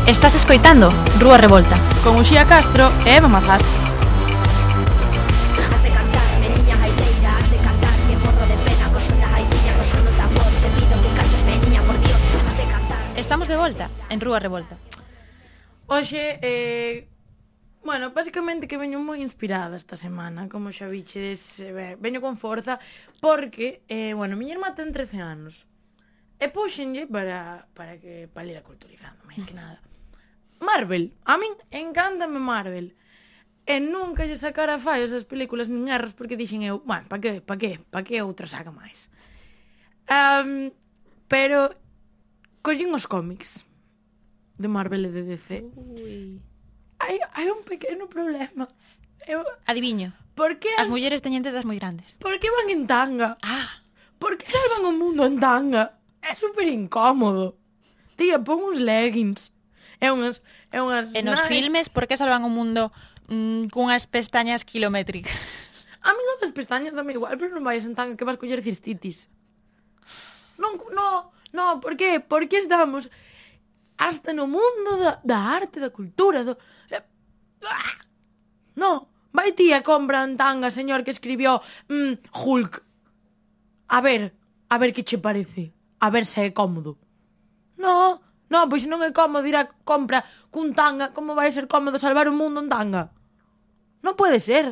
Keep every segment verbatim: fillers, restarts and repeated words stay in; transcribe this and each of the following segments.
Estás escoitando Rúa Revolta con Uxía Castro e Eva Mazás. Estamos de volta en Rúa Revolta. Hoxe, eh, bueno, basicamente que veño moi inspirada esta semana, como xa viches, eh, veño con forza, porque, eh, bueno, miña irmá ten trece anos, e puxenlle para, para que, para ir aculturizando, máis que nada. Marvel, a min encántame Marvel, e nunca lle sacara fallos as películas nin erros, porque dixen eu, bueno, pa que, pa que, pa que outra saga máis? Um, pero... collín os cómics de Marvel e de D C. Ui. Hai, hai un pequeno problema. Eu, Adiviño. por que as... as mulleres teñen tetas moi grandes. Por que van en tanga? Ah. Por que salvan o mundo en tanga? É super incómodo. Tía, pon uns leggings. É unhas... É unhas e nos nice. filmes, por que salvan o mundo mmm, cunhas pestañas kilométricas? A mí das pestañas dame igual, pero non vayas en tanga que vas coller cistitis. Non, non... No, por qué? Por que estamos hasta no mundo da, da arte, da cultura, do... No, vai ti e compra en tanga, señor, que escribió mm, Hulk. A ver, a ver que che parece. A ver se é cómodo. No, no, pois non é cómodo ir a compra cun tanga. Como vai ser cómodo salvar o mundo en tanga? Non pode ser.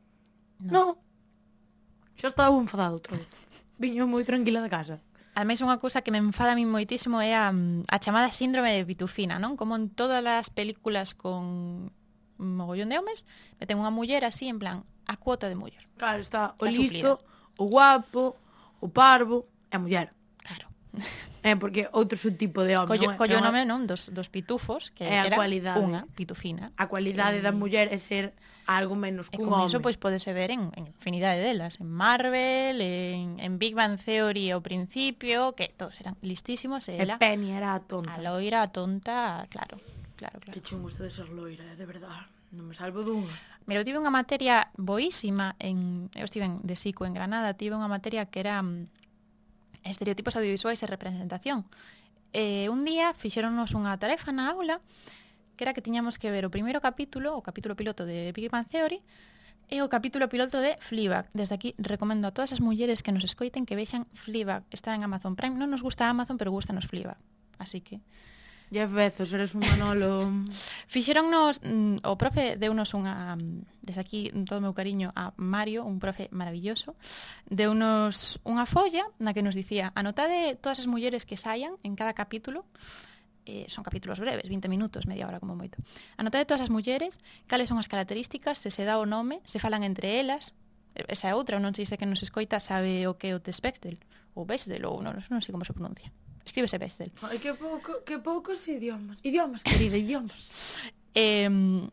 No. no. Xa estaba enfadado outra vez. Viño moi tranquila de casa. Ademais, unha cousa que me enfada a mí moitísimo é a, a chamada síndrome de pitufina, non? Como en todas as películas con mogollón de homes, meten unha muller así, en plan, a cuota de muller. Claro, está o Está listo, suplida. o guapo, o parvo e a muller. Claro. É, porque outro subtipo de home, Collo, non é? collo Non é? nome, non? Dos, dos pitufos, que É a era cualidade. unha pitufina. A cualidade Eh, da muller é ser algo menos E cun con home. iso, pois, podese ver en, en infinidade delas. En Marvel, en, en Big Bang Theory ao principio, que todos eran listísimos, e E ela, Penny era a tonta. a loira, a tonta, claro, claro, claro. Que chungo isto de ser loira, eh, de verdade. Non me salvo dunha. Mira, eu tive unha materia boísima, en, eu estive en, de psico en Granada, tive unha materia que era mm, estereotipos audiovisuais e representación. E un día fixéronnos unha tarefa na aula, que era que tiñamos que ver o primeiro capítulo, o capítulo piloto de Big Bang Theory, e o capítulo piloto de Fleabag. Desde aquí recomendo a todas as mulleres que nos escoiten que vexan Fleabag. Está en Amazon Prime. Non nos gusta Amazon, pero gustanos Fleabag. Así que... Jeff Bezos, eres un Manolo... Fixéronnos, mm, o profe deunos unha... Desde aquí, todo o meu cariño a Mario, un profe maravilloso, deunos unha folla na que nos dicía: anotade todas as mulleres que saian en cada capítulo. Eh, son capítulos breves, vinte minutos, media hora como moito. Anotade todas as mulleres, cales son as características, se se dá o nome, se falan entre elas. Esa é outra, non sei se que nos escoita sabe o que é o Bechdel, ou Bechdel, ou non, non sei como se pronuncia. Escríbese Bechdel. Ai, que pouco, que poucos idiomas. Idiomas, querida, idiomas. Eh,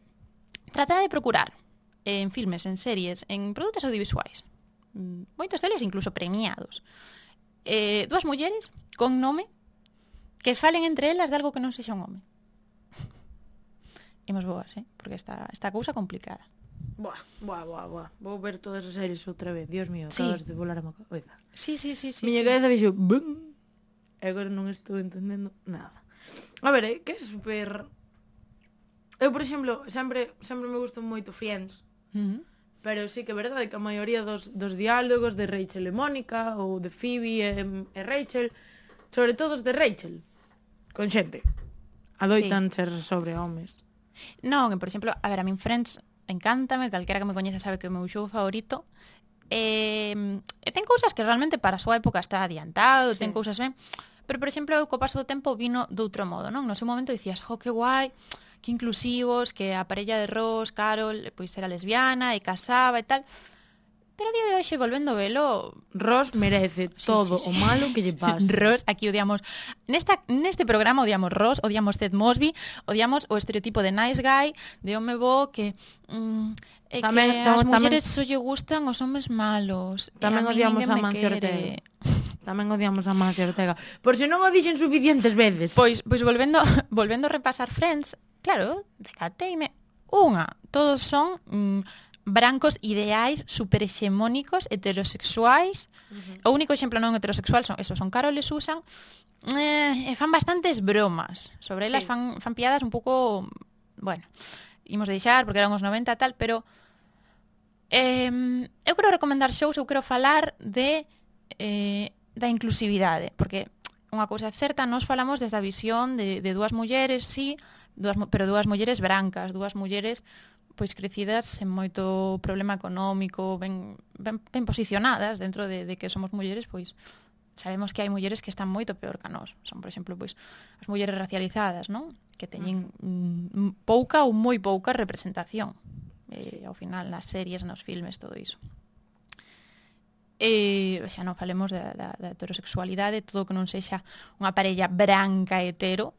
trata de procurar en filmes, en series, en produtos audiovisuais, moitos deles incluso premiados, eh, dúas mulleres con nome que falen entre elas de algo que non sexa un home. Imos boas, eh? Porque está esta cousa complicada. Buah, buah, buah, buah. Vou ver todas as series outra vez. Dios mío, Sí. acabas de volar a má cabeza. Sí, sí, sí, sí. Miña sí. cabeza vixo bum. E agora non estou entendendo nada. A ver, é que é super... Eu, por exemplo, sempre sempre me gustan moito Friends. Uh-huh. Pero sí que é verdade que a maioría dos, dos diálogos de Rachel e Mónica, ou de Phoebe e, e Rachel, sobre todo os de Rachel, con xente, adoitan sí. ser sobre homes. Non, por exemplo, a ver, a min Friends encántame, calquera que me coñeza sabe que é o meu xogo favorito. E, e ten cousas que realmente para a súa época está adiantado, sí. ten cousas ben, pero, por exemplo, eu co paso do tempo vino de outro modo, non? No seu momento dicías, jo, que guai, que inclusivos, que a parella de Ross, Carol, pois era lesbiana e casaba e tal. Pero a día de hoxe, volvendo a velo... Ross merece sí, todo sí, sí. o malo que lle pasa. Ross, aquí odiamos... Nesta, neste programa odiamos Ross, odiamos Ted Mosby, odiamos o estereotipo de nice guy, de home bo, que... Mm, e tamén, que as tamén, mulleres só lle gustan os homes malos. Tamén a odiamos a Mancio Ortega. Tamén odiamos a Mancio Ortega. Por se non o dixen suficientes veces. Pois, pois volvendo, volvendo a repasar Friends, claro, decateime. Unha, todos son... Mm, brancos ideais super hexemónicos, heterosexuais. Uh-huh. O único exemplo non heterosexual son esos, son Carol e Susan, eh, e fan bastantes bromas sobre elas, sí. fan, fan piadas un pouco, bueno, imos deixar porque eran os noventa e tal, pero eh, eu quero recomendar shows, eu quero falar de eh, da inclusividade, porque unha cousa certa, nós falamos desde a visión de, de dúas mulleres, sí, dúas, pero dúas mulleres brancas, dúas mulleres pois crecidas sen moito problema económico, ben, ben, ben posicionadas dentro de, de que somos mulleres, pois sabemos que hai mulleres que están moito peor que nós. Son, por exemplo, pois as mulleres racializadas, non? Que teñen mm, pouca ou moi pouca representación. Eh, ao final, nas series, nos filmes, todo iso. E xa non falemos da, da, da heterosexualidade, todo que non sexa unha parella branca hetero,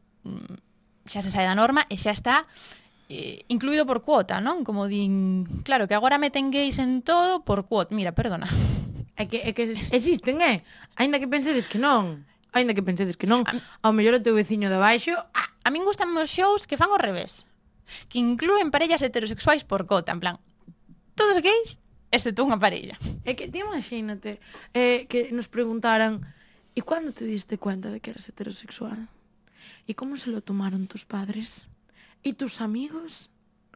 xa se sai da norma e xa está eh, incluído por cuota, non? Como din, claro, que agora meten gays en todo por cuota. Mira, perdona. É que, é que existen, é? Ainda que pensedes que non. Ainda que pensedes que non. Ao mellor o teu veciño de baixo... A, a min gustan os shows que fan ao revés. Que inclúen parellas heterosexuais por cota. En plan, todos gays, excepto unha parella. É que, ti imagínate, eh, que nos preguntaran ¿y cuándo te diste cuenta de que eres heterosexual? ¿Y cómo se lo tomaron tus padres? ¿Y tus amigos?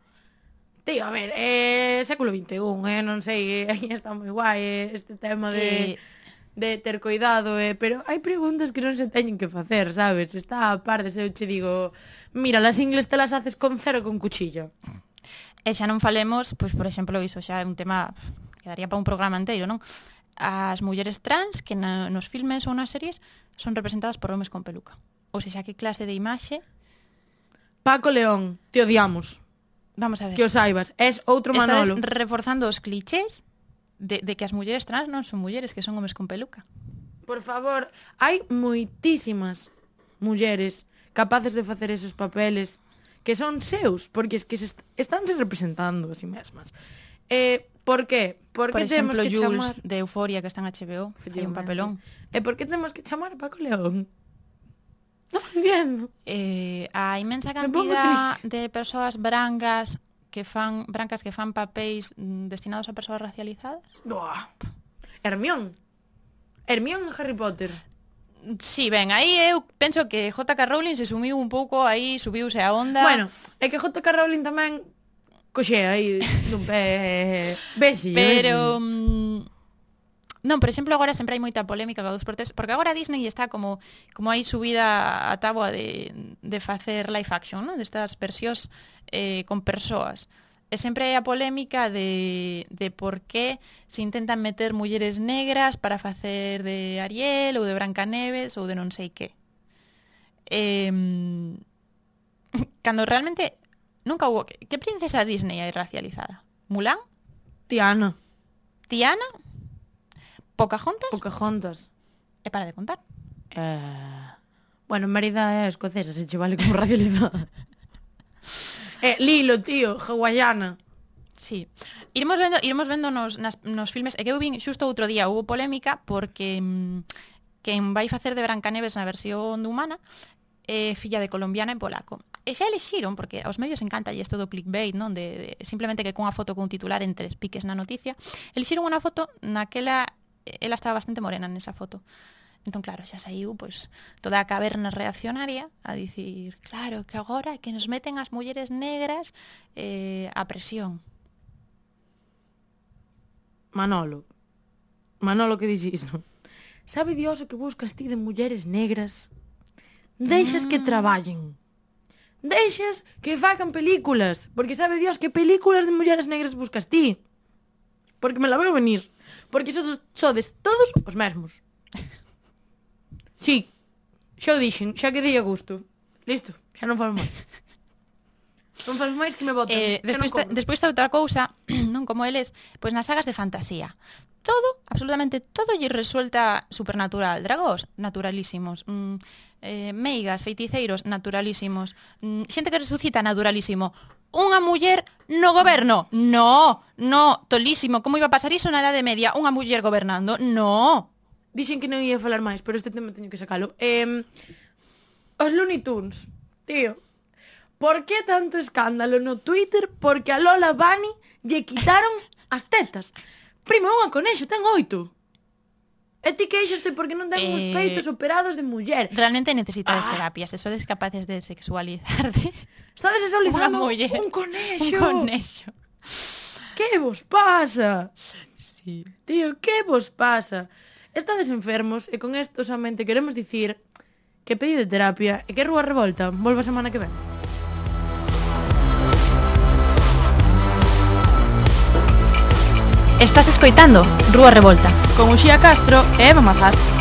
Tío, a ver, eh, século vinte e un, eh, non sei, aí está moi guai eh, este tema de, eh... de ter cuidado, eh, pero hai preguntas que non se teñen que facer, sabes? Está a par de se eu che digo, mira, las ingles te las haces con cero con cuchillo. E xa non falemos, pois, por exemplo, iso xa é un tema que daría para un programa inteiro, non? As mulleres trans que na, nos filmes ou nas series son representadas por homes con peluca. Ou seja, que clase de imaxe... Paco León, te odiamos. Vamos a ver. Que o saibas, es outro Manolo. Estades reforzando os clichés de, de que as mulleres trans non son mulleres, que son homes con peluca. Por favor, hai moitísimas mulleres capaces de facer esos papeles que son seus, porque es que se est estánse representando a si mesmas. Eh, por qué? Por, por que exemplo, temos que Jules, chamar... de Euforia, que está en H B O, hai un papelón. E por que temos que chamar a Paco León? Non entiendo. Eh, a inmensa cantidad de persoas brancas que fan brancas que fan papéis mm, destinados a persoas racializadas. Buah. Hermión. Hermión en Harry Potter. Sí, ben, aí eu penso que J K Rowling se sumiu un pouco, aí subiuse a onda. Bueno, é que J K Rowling tamén coxea aí dun pé besi. Pero mm, non, por exemplo, agora sempre hai moita polémica co dos por tres, porque agora Disney está como como aí subida a táboa de, de facer live action, ¿no? Destas versións eh, con persoas. E sempre hai a polémica de, de por que se intentan meter mulleres negras para facer de Ariel ou de Brancaneves ou de non sei que. Eh, cando realmente nunca hubo... Que princesa Disney hai racializada? Mulan? Tiana. Tiana? Pocahontas? Pocahontas. E para de contar. Eh... Bueno, Mérida é escocesa, se che vale como racializada. Eh, Lilo, tío, hawaiana. Sí. Iremos vendo, iremos vendo nos, nas, nos filmes, e que eu vin xusto outro día, hubo polémica porque mmm, quen vai facer de Brancaneves na versión de humana é filla de colombiana e polaco. E xa elixiron, porque aos medios encanta e isto do clickbait, non? De, de, simplemente que cunha foto con un titular en tres piques na noticia, elixiron unha foto naquela, ela estaba bastante morena nesa foto. Entón, claro, xa saiu pois, toda a caverna reaccionaria a dicir, claro, que agora que nos meten as mulleres negras eh, a presión. Manolo. Manolo, que dixis, non? Sabe Dios o que buscas ti de mulleres negras? Deixas mm. que traballen. Deixas que fagan películas. Porque sabe Dios que películas de mulleres negras buscas ti. Porque me la veo venir. Porque sodes, sodes todos os mesmos. Sí, xa o dixen, xa que dei a gusto. Listo, xa non falo máis. Non falo máis que me boten. Eh, despois, ta, despois ta outra cousa, non como eles, pois nas sagas de fantasía. Todo, absolutamente todo lle resulta supernatural. Dragós, naturalísimos. Mm, eh, meigas, feiticeiros, naturalísimos. Mm, xente que resucita, naturalísimo. Unha muller no goberno. No, no, tolísimo. Como iba a pasar iso na Edade Media? Unha muller gobernando? No. Dixen que non ia falar máis, pero este tema teño que sacalo. Eh, os Looney Tunes, tío. Por que tanto escándalo no Twitter? Porque a Lola Bunny lle quitaron as tetas. Primo, unha conexa, ten oito. E ti queixaste porque non ten uns Eh, peitos operados de muller. Realmente necesitades Ah. terapias, e sodes capaces de sexualizar de Estades unha sexualizando muller. un Un conexo. conexo. Que vos pasa? Sí. Tío, que vos pasa? Estades enfermos e con isto somente queremos dicir que pedi de terapia e que Rúa Revolta volva a semana que ven. Estás escoitando Rúa Revolta. Con Uxía Castro e Eva Mazás.